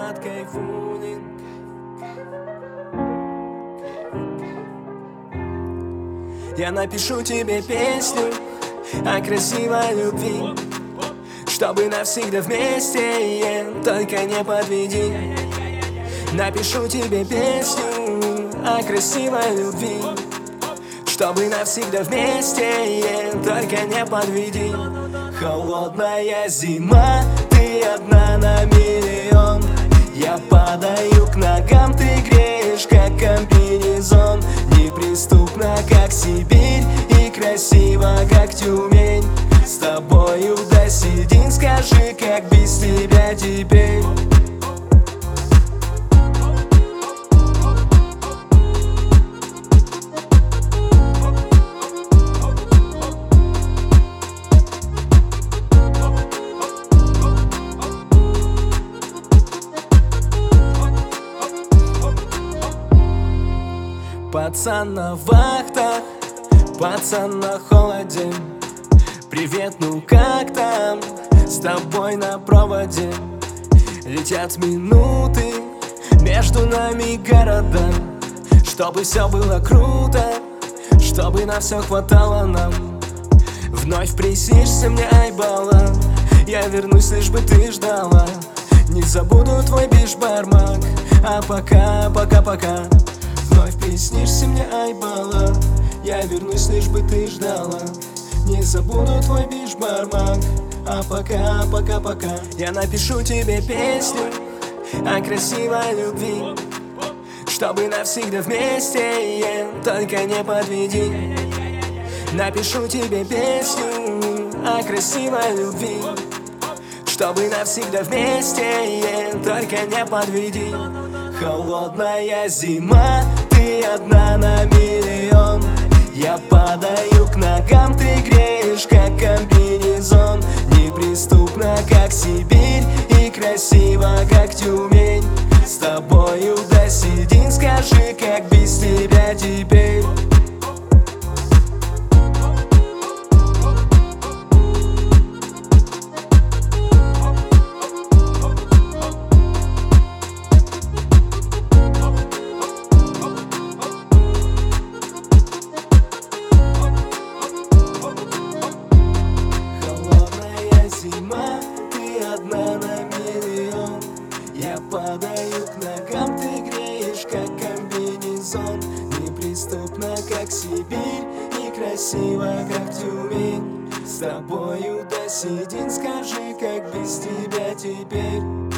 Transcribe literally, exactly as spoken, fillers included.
аромат кайфунин. Я напишу тебе песню о красивой любви, чтобы навсегда вместе, yeah, только не подведи. Напишу тебе песню о красивой любви, чтобы навсегда вместе, yeah, только не подведи. Холодная зима, ты одна на миллион. Я падаю к ногам, ты греешь, как комбинезон. Неприступна, как Сибирь, и красиво, как Тюмень. С тобою до седин, скажи, как без тебя теперь. Пацан на вахтах, пацан на холоде. Привет, ну как там? С тобой на проводе. Летят минуты между нами города. Чтобы все было круто, чтобы на все хватало нам. Вновь приснишься мне, айбала. Я вернусь, лишь бы ты ждала. Не забуду твой бишбармак. А пока, пока, пока. Вновь приснишься мне, айбала. Я вернусь, лишь бы ты ждала. Не забуду твой бишбармак. А пока, пока, пока. Я напишу тебе песню о красивой любви, чтобы навсегда вместе, yeah, только не подведи. Напишу тебе песню о красивой любви, чтобы навсегда вместе, yeah, только не подведи. Холодная зима, ты одна на миллион. Я падаю к ногам, ты греешь, как комбинезон. Неприступна, как Сибирь, и красиво, как Тюмень. С тобою до седин, скажи, как без тебя теперь. Зима, ты одна на миллион. Я падаю к ногам, ты греешь, как комбинезон. Неприступна, как Сибирь, и красиво, как Тюмень. С тобою до седин, скажи, как без тебя теперь.